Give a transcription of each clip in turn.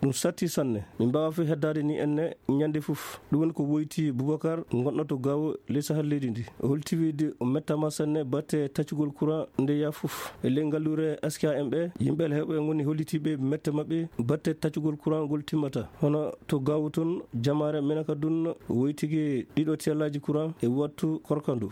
ɗum satti sanne min mbawa fi heddade ni enne ñande fof ɗum woni ko woyti Boubacar gonɗo to Gawo ley sahal leydi ndi o holti wiide o mettama sanne batte taccugol courant nde ya fof e ley ngallure SKM ɓe yimɓe heɓe goni hollitiɓe mette mabɓe batte taccugol courant ngol timmata hono to Gawo toon jamare menaka dun woytigi ɗiɗo tellaji courant e wattu korkandu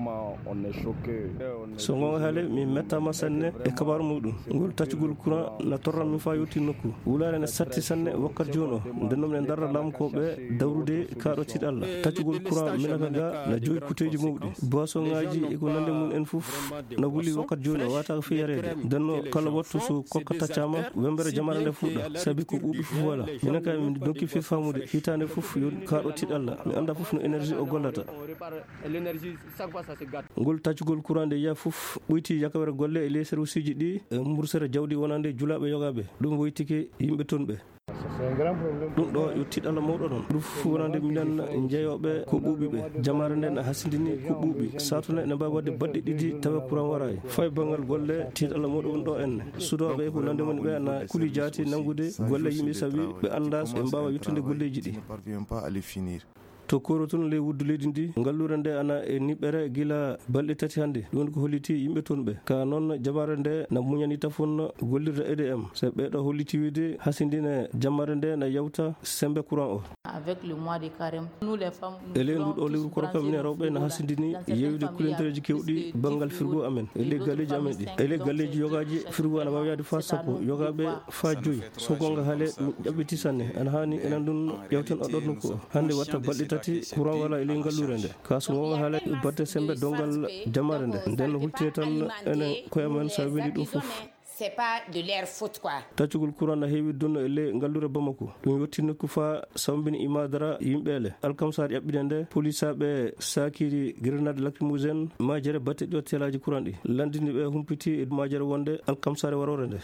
so gonga haale min mettama sanne e kabaru muɗum ngol taccugol courant na torran min fa yetti nokku wulare ne satti sanne wakkat joni o nden noon ne darra lamkoɓe dawrude kaɗo tiɗ Allah taccugol courant minaka ga na joyi kuteji mawɗi boisson ngaji eko nande mum en fof na wuli wakkat joni o wataka fi yarede ndenno kala wattu so kokka taccama wembere jamare nde fuɗɗa saabi ko ɓuuɓi fof wala minaka min donki fi famude hitande fof yo kaɗo tiɗ Allah mi anda fof no énergie o gollata ngol taccugol courant nde yiya fof ɓoyti yakawere golle e ley service uji ɗi mbursere jawdi wonande julaɓe yogaɓe ɗum woytike yimɓe toon ɓe ɗum ɗo yo tiɗalla mawɗo ɗon ɗum fof wonande minen jeeyoɓe ko ɓuuɓi ɓe jamare nde ne hasindini ko ɓuuɓi satune ne mbawi wadde baɗɗe ɗiɗi tawa courant waray fay banggal golle tiɗalla mawɗo woni ɗo enne sudoɓe ko nande woni ɓe na kuuli jaati nangude golle yimɓe saabi ɓe anda ɓe mbawa yettude golleji ɗi to koro toon ley wuddu leydi ndi ngallure nde ana e niɓɓere gila balɗe tati hannde ɗum woni ko holliti yimɓe toon ɓe ka noon jamare nde na muñani tafon gollirde EDM so ɓeɗo holliti wiide hasindine jamare nde na yawta sembe courant o e ley nduɗo lewru koro kam minen rewɓe na hasindini yewde kulentereji kewɗi banggal frigo amen e ley galleji amen ɗi e ley galleji yogaji frigo ana wawi yade fa sappo yogaɓe fa joyyi so gonga haale ɗum ƴaɓɓiti sanne ana hani enen ɗum ƴewten oɗon nokku o hannde watta balɗe tati courant wala e ley ngallure nde kaso gonga haale batte sembe dongal jamare nde nden hultine tan enen koyamen sa weeli ɗum fof c'est pas de leur faute quoi. Taccugol courant na heewi donno e ley ngallure Bamako ɗum yetti nokku fa sawbini imadara yimɓeele alkamsar ƴaɓɓine nde polisaɓe sakiri grenade lacrymogène majere batte ɗo telaji courant ɗi landini ɓe humpiti e majere wonde alkamsare warore nde